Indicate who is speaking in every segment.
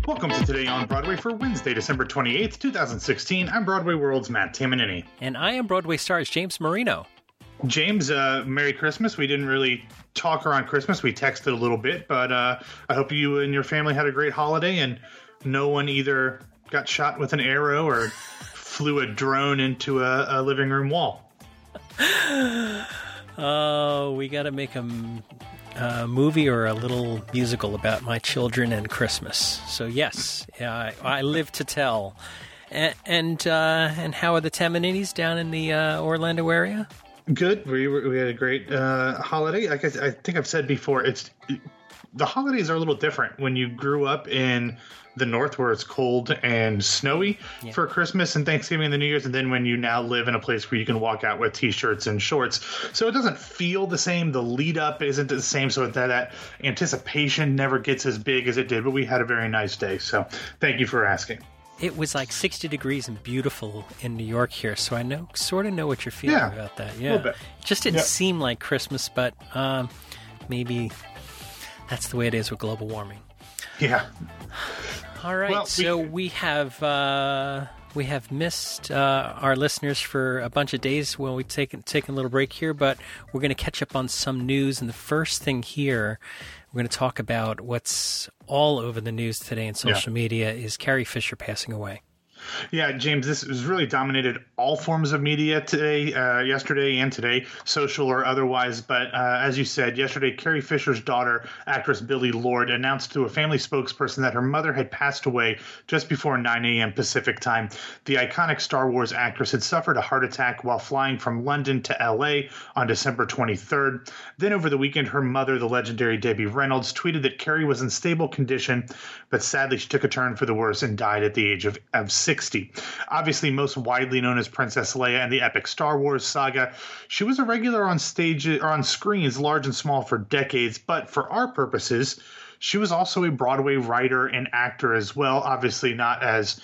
Speaker 1: Welcome to Today on Broadway for Wednesday, December 28th, 2016. I'm Broadway World's Matt Tamanini.
Speaker 2: And I am Broadway Stars James Marino.
Speaker 1: James, Merry Christmas. We didn't really talk around Christmas. We texted a little bit, but I hope you and your family had a great holiday and no one either got shot with an arrow or flew a drone into a living room wall.
Speaker 2: Oh, we got to make a movie or a little musical about my children and Christmas. So yes, I live to tell. And how are the Tamaninis down in the Orlando area?
Speaker 1: Good. We had a great holiday. Like I think I've said before, the holidays are a little different when you grew up in the North where it's cold and snowy for Christmas and Thanksgiving and the New Year's, and then when you now live in a place where you can walk out with T-shirts and shorts. So it doesn't feel the same. The lead up isn't the same, so that anticipation never gets as big as it did, but we had a very nice day. So thank you for asking.
Speaker 2: It was like 60 degrees and beautiful in New York here, so I sort of know what you're feeling about that. Yeah, a little bit. It just didn't seem like Christmas, but maybe that's the way it is with global warming.
Speaker 1: Yeah.
Speaker 2: All right, well, we have missed our listeners for a bunch of days when we've taken a little break here, but we're going to catch up on some news. And the first thing here, we're going to talk about what's all over the news today in social media is Carrie Fisher passing away.
Speaker 1: Yeah, James, this has really dominated all forms of media today, yesterday and today, social or otherwise. But as you said, yesterday, Carrie Fisher's daughter, actress Billie Lourd, announced to a family spokesperson that her mother had passed away just before 9 a.m. Pacific time. The iconic Star Wars actress had suffered a heart attack while flying from London to L.A. on December 23rd. Then over the weekend, her mother, the legendary Debbie Reynolds, tweeted that Carrie was in stable condition, but sadly she took a turn for the worse and died at the age of 60. Obviously, most widely known as Princess Leia in the epic Star Wars saga, she was a regular on stage or on screens, large and small, for decades. But for our purposes, she was also a Broadway writer and actor as well. Obviously, not as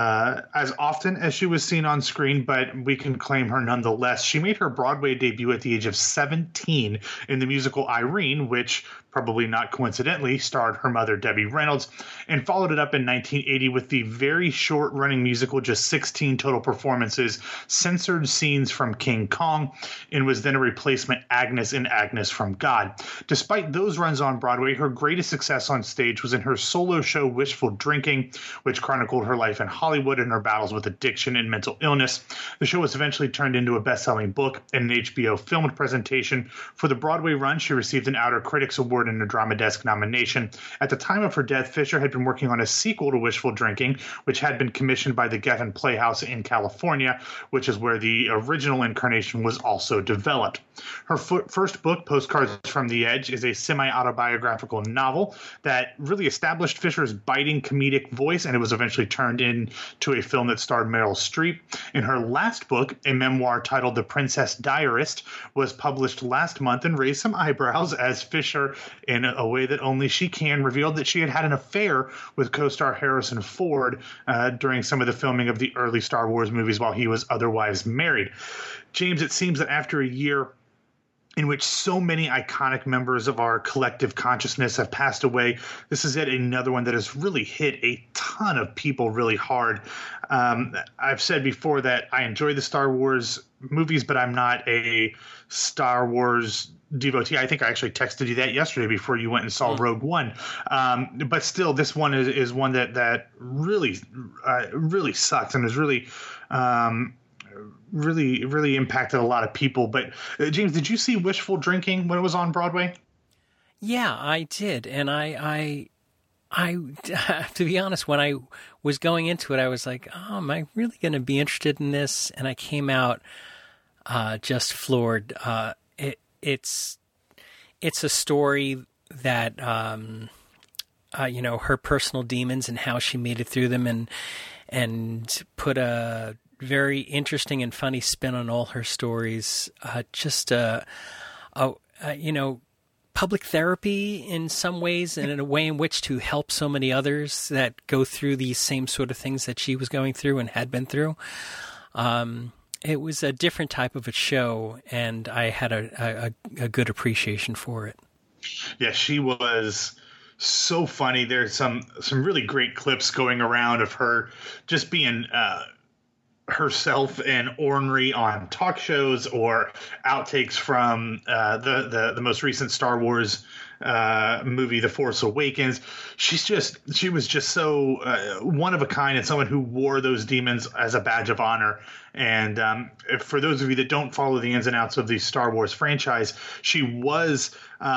Speaker 1: often as she was seen on screen, but we can claim her nonetheless. She made her Broadway debut at the age of 17 in the musical Irene, which, probably not coincidentally, starred her mother, Debbie Reynolds, and followed it up in 1980 with the very short-running musical, just 16 total performances, censored scenes from King Kong, and was then a replacement Agnes in Agnes from God. Despite those runs on Broadway, her greatest success on stage was in her solo show Wishful Drinking, which chronicled her life in Hollywood and her battles with addiction and mental illness. The show was eventually turned into a best-selling book and an HBO filmed presentation. For the Broadway run, she received an Outer Critics Award and a Drama Desk nomination. At the time of her death, Fisher had been working on a sequel to Wishful Drinking, which had been commissioned by the Geffen Playhouse in California, which is where the original incarnation was also developed. Her first book, Postcards from the Edge, is a semi-autobiographical novel that really established Fisher's biting comedic voice, and it was eventually turned into a film that starred Meryl Streep. In her last book, a memoir titled The Princess Diarist, was published last month and raised some eyebrows as Fisher, in a way that only she can, revealed that she had had an affair with co-star Harrison Ford during some of the filming of the early Star Wars movies while he was otherwise married. James, it seems that after a year in which so many iconic members of our collective consciousness have passed away, this is yet another one that has really hit a ton of people really hard. I've said before that I enjoy the Star Wars movies, but I'm not a Star Wars devotee. I think I actually texted you that yesterday before you went and saw Rogue One. But still, this one is one that really sucks and is really impacted a lot of people. But James, did you see Wishful Drinking when it was on Broadway?
Speaker 2: Yeah, I did. And I to be honest, when I was going into it, I was like, oh, am I really going to be interested in this? And I came out just floored. It's a story that, her personal demons and how she made it through them and put a very interesting and funny spin on all her stories. Public therapy in some ways, and in a way in which to help so many others that go through these same sort of things that she was going through and had been through. It was a different type of a show, and I had a good appreciation for it.
Speaker 1: Yeah, she was so funny. There's some really great clips going around of her just being herself and ornery on talk shows, or outtakes from the most recent Star Wars movie, The Force Awakens. She was just so one of a kind, and someone who wore those demons as a badge of honor. And for those of you that don't follow the ins and outs of the Star Wars franchise, she was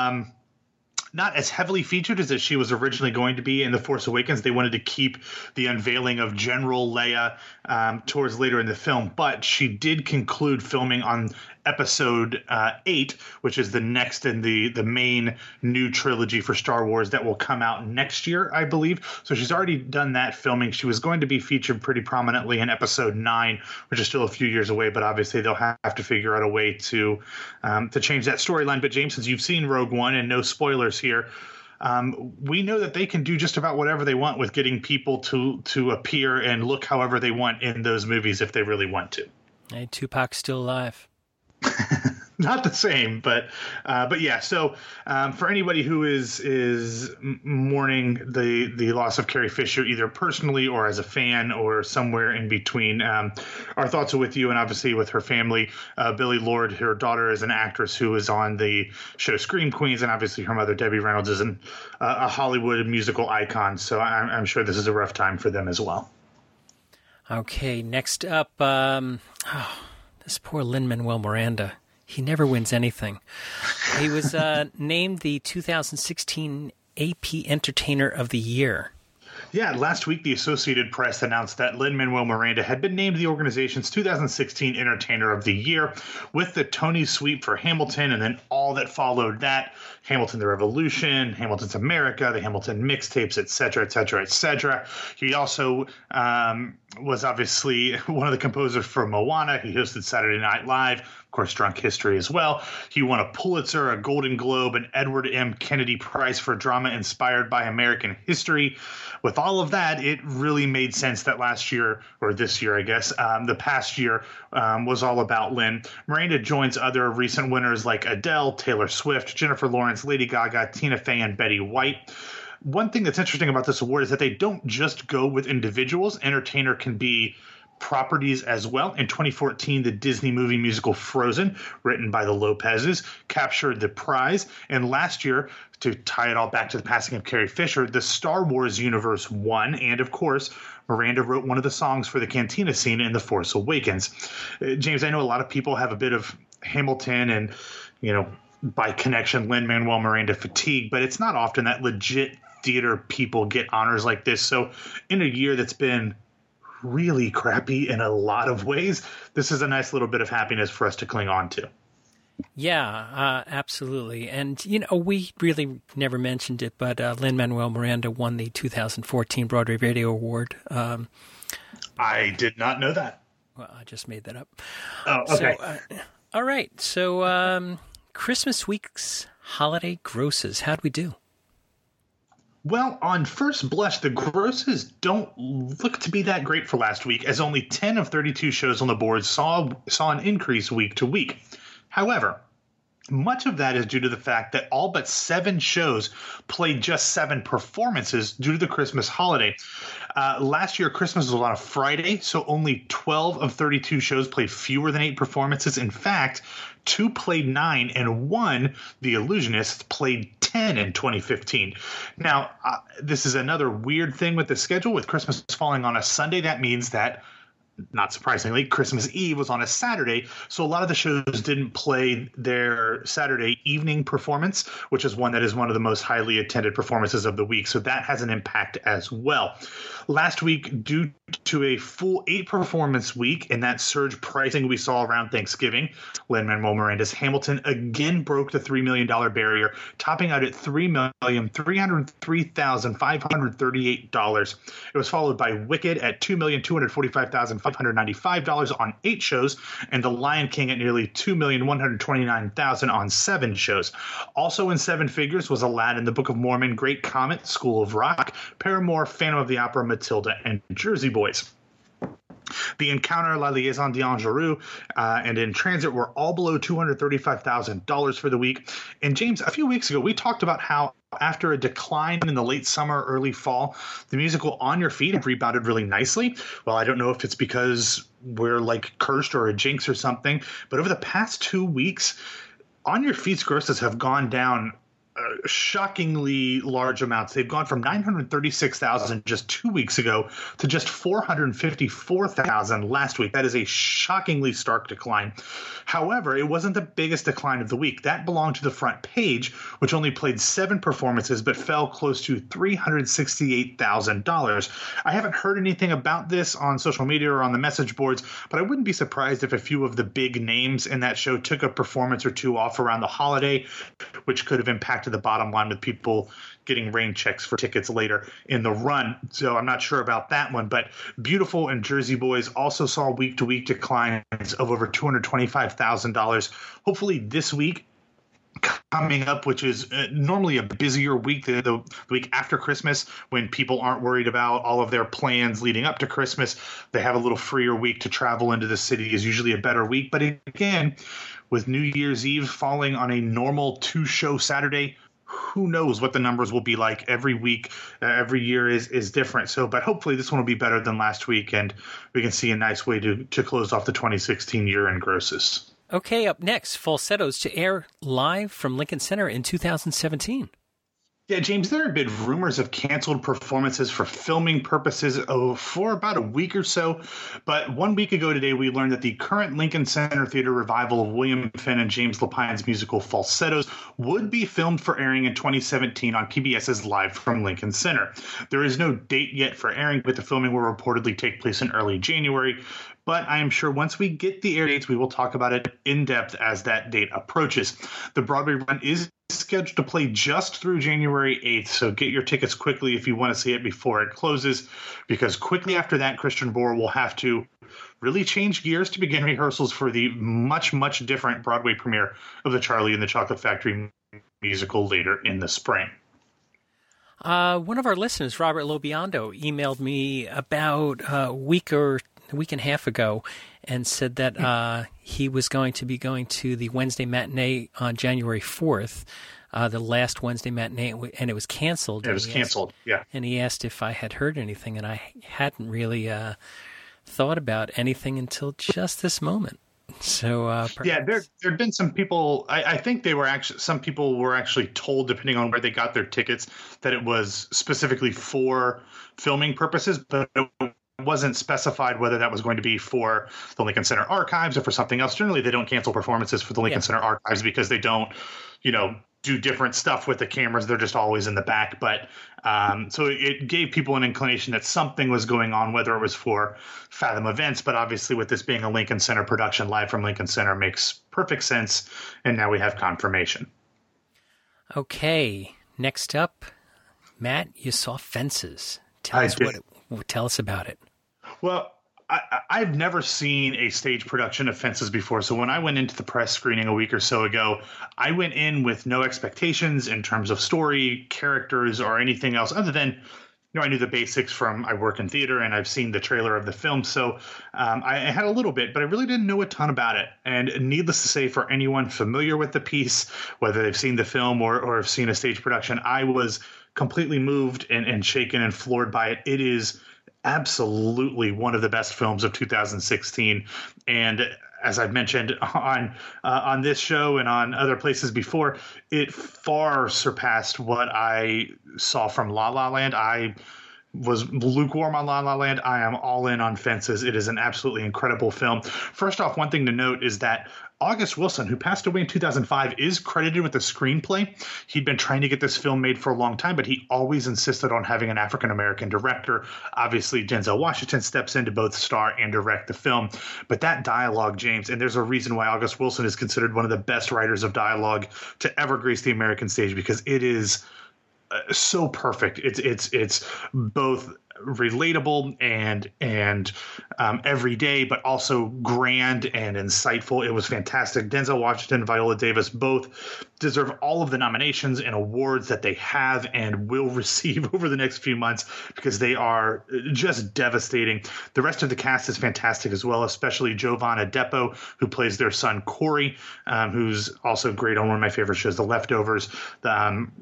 Speaker 1: not as heavily featured as she was originally going to be in The Force Awakens. They wanted to keep the unveiling of General Leia towards later in the film, but she did conclude filming on episode 8, which is the next in the main new trilogy for Star Wars that will come out next year, I believe. So she's already done that filming. She was going to be featured pretty prominently in episode 9, which is still a few years away, but obviously they'll have to figure out a way to change that storyline. But James, since you've seen Rogue One, and no spoilers here, we know that they can do just about whatever they want with getting people to appear and look however they want in those movies if they really want to.
Speaker 2: Hey, Tupac's still alive.
Speaker 1: Not the same, but yeah. So for anybody who is mourning the loss of Carrie Fisher, either personally or as a fan or somewhere in between, our thoughts are with you, and obviously with her family. Billie Lourd, her daughter, is an actress who is on the show Scream Queens, and obviously her mother, Debbie Reynolds, is a Hollywood musical icon. So I'm sure this is a rough time for them as well.
Speaker 2: Okay, next up, this poor Lin-Manuel Miranda. He never wins anything. He was named the 2016 AP Entertainer of the Year.
Speaker 1: Yeah, last week the Associated Press announced that Lin-Manuel Miranda had been named the organization's 2016 Entertainer of the Year, with the Tony sweep for Hamilton and then all that followed that: Hamilton the Revolution, Hamilton's America, the Hamilton mixtapes, et cetera, et cetera, et cetera. He also was obviously one of the composers for Moana. He hosted Saturday Night Live, of course, Drunk History as well. He won a Pulitzer, a Golden Globe, an Edward M. Kennedy Prize for drama inspired by American history. With all of that, it really made sense that last year, or this year, I guess, the past year was all about Lin. Miranda joins other recent winners like Adele, Taylor Swift, Jennifer Lawrence, Lady Gaga, Tina Fey, and Betty White. One thing that's interesting about this award is that they don't just go with individuals. Entertainer can be properties as well. In 2014, the Disney movie musical Frozen, written by the Lopez's, captured the prize. And last year, to tie it all back to the passing of Carrie Fisher, the Star Wars universe won. And of course, Miranda wrote one of the songs for the cantina scene in The Force Awakens. James, I know a lot of people have a bit of Hamilton and, by connection, Lin-Manuel Miranda fatigue, but it's not often that legit theater people get honors like this. So in a year that's been really crappy in a lot of ways, this is a nice little bit of happiness for us to cling on to.
Speaker 2: Yeah, absolutely. And, we really never mentioned it, but Lin-Manuel Miranda won the 2014 Broadway Radio Award.
Speaker 1: I did not know that.
Speaker 2: Well, I just made that up.
Speaker 1: Oh, okay.
Speaker 2: So, all right. So Christmas week's holiday grosses. How'd we do?
Speaker 1: Well, on first blush, the grosses don't look to be that great for last week, as only 10 of 32 shows on the board saw an increase week to week. However, much of that is due to the fact that all but 7 shows played just 7 performances due to the Christmas holiday. Last year, Christmas was on a Friday, so only 12 of 32 shows played fewer than 8 performances. In fact, 2 played 9, and 1, The Illusionists, played 10 in 2015. Now, this is another weird thing with the schedule. With Christmas falling on a Sunday, that means that, not surprisingly, Christmas Eve was on a Saturday, so a lot of the shows didn't play their Saturday evening performance, which is one of the most highly attended performances of the week, so that has an impact as well. Last week, due to a full 8-performance week and that surge pricing we saw around Thanksgiving, Lin-Manuel Miranda's Hamilton again broke the $3 million barrier, topping out at $3,303,538. It was followed by Wicked at $2,245,595 on 8 shows, and The Lion King at nearly $2,129,000 on 7 shows. Also in 7 figures was Aladdin, The Book of Mormon, Great Comet, School of Rock, Paramore, Phantom of the Opera, Matilda, and Jersey Boys. The Encounter, La Liaison d'Anjou, and In Transit were all below $235,000 for the week. And James, a few weeks ago, we talked about how after a decline in the late summer, early fall, the musical On Your Feet have rebounded really nicely. Well, I don't know if it's because we're like cursed or a jinx or something, but over the past 2 weeks, On Your Feet's grosses have gone down shockingly large amounts. They've gone from 936,000 just 2 weeks ago to just 454,000 last week. That is a shockingly stark decline. However, it wasn't the biggest decline of the week. That belonged to the front page, which only played 7 performances but fell close to $368,000. I haven't heard anything about this on social media or on the message boards, but I wouldn't be surprised if a few of the big names in that show took a performance or two off around the holiday, which could have impacted the bottom line with people getting rain checks for tickets later in the run. So I'm not sure about that one, but Beautiful and Jersey Boys also saw week-to-week declines of over $225,000. Hopefully this week coming up, which is normally a busier week, the week after Christmas, when people aren't worried about all of their plans leading up to Christmas, they have a little freer week to travel into the city, is usually a better week. But again, with New Year's Eve falling on a normal 2-show Saturday, who knows what the numbers will be like every week. Every year is different. So, but hopefully this one will be better than last week, and we can see a nice way to close off the 2016 year in grosses.
Speaker 2: Okay, up next, Falsettos to air live from Lincoln Center in 2017.
Speaker 1: Yeah, James, there have been rumors of canceled performances for filming purposes for about a week or so. But 1 week ago today, we learned that the current Lincoln Center Theater revival of William Finn and James Lapine's musical Falsettos would be filmed for airing in 2017 on PBS's Live from Lincoln Center. There is no date yet for airing, but the filming will reportedly take place in early January. But I am sure once we get the air dates, we will talk about it in depth as that date approaches. The Broadway run is scheduled to play just through January 8th, so get your tickets quickly if you want to see it before it closes, because quickly after that, Christian Borle will have to really change gears to begin rehearsals for the much, much different Broadway premiere of the Charlie and the Chocolate Factory musical later in the spring.
Speaker 2: One of our listeners, Robert Lobiondo, emailed me about a week and a half ago and said that he was going to be going to the Wednesday matinee on January 4th, the last Wednesday matinee, and it was canceled.
Speaker 1: It was canceled, yeah.
Speaker 2: And he asked if I had heard anything, and I hadn't really thought about anything until just this moment. So
Speaker 1: yeah, there had been some people. I think some people were actually told, depending on where they got their tickets, that it was specifically for filming purposes, but it wasn't specified whether that was going to be for the Lincoln Center Archives or for something else. Generally, they don't cancel performances for the Lincoln Center Archives because they don't, do different stuff with the cameras. They're just always in the back. But so it gave people an inclination that something was going on, whether it was for Fathom Events. But obviously, with this being a Lincoln Center production, Live from Lincoln Center makes perfect sense. And now we have confirmation.
Speaker 2: Okay. Next up, Matt, you saw Fences. Tell us about it.
Speaker 1: Well, I've never seen a stage production of Fences before. So when I went into the press screening a week or so ago, I went in with no expectations in terms of story, characters, or anything else other than, I knew the basics from I work in theater and I've seen the trailer of the film. So I had a little bit, but I really didn't know a ton about it. And needless to say, for anyone familiar with the piece, whether they've seen the film or have seen a stage production, I was completely moved and shaken and floored by it. It is absolutely one of the best films of 2016. And as I've mentioned on this show and on other places before, it far surpassed what I saw from La La Land. I was lukewarm on La La Land. I am all in on Fences. It is an absolutely incredible film. First off, one thing to note is that August Wilson, who passed away in 2005, is credited with the screenplay. He'd been trying to get this film made for a long time, but he always insisted on having an African-American director. Obviously, Denzel Washington steps in to both star and direct the film. But that dialogue, James, and there's a reason why August Wilson is considered one of the best writers of dialogue to ever grace the American stage, because it is so perfect. It's both relatable and everyday, but also grand and insightful. It was fantastic. Denzel Washington, Viola Davis both deserve all of the nominations and awards that they have and will receive over the next few months, because they are just devastating. The rest of the cast is fantastic as well, especially Jovan Adepo, who plays their son Corey, who's also great on one of my favorite shows, The Leftovers.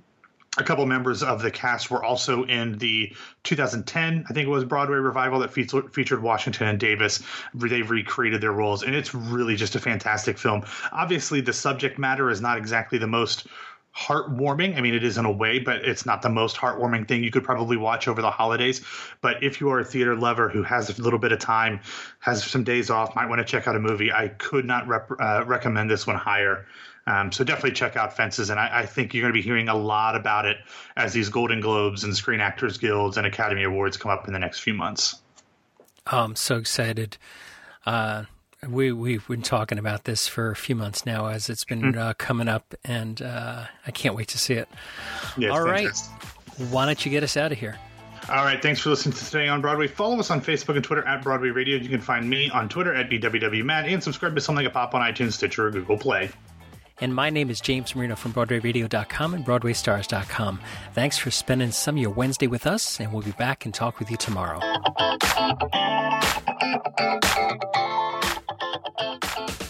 Speaker 1: A couple members of the cast were also in the 2010, I think it was, Broadway revival that featured Washington and Davis. They've recreated their roles, and it's really just a fantastic film. Obviously, the subject matter is not exactly the most heartwarming. I mean, it is in a way, but it's not the most heartwarming thing you could probably watch over the holidays. But if you are a theater lover who has a little bit of time, has some days off, might want to check out a movie, I could not recommend this one higher. So definitely check out Fences, and I think you're going to be hearing a lot about it as these Golden Globes and Screen Actors Guilds and Academy Awards come up in the next few months.
Speaker 2: I'm so excited. We've been talking about this for a few months now as it's been coming up, and I can't wait to see it.
Speaker 1: Yeah,
Speaker 2: all right.
Speaker 1: fantastic.
Speaker 2: Why don't you get us out of here?
Speaker 1: All right, thanks for listening to Today on Broadway. Follow us on Facebook and Twitter at Broadway Radio. You can find me on Twitter at BWWMatt, and subscribe to Something Like a Pop on iTunes, Stitcher, or Google Play.
Speaker 2: And my name is James Marino from BroadwayRadio.com and BroadwayStars.com. Thanks for spending some of your Wednesday with us, and we'll be back and talk with you tomorrow.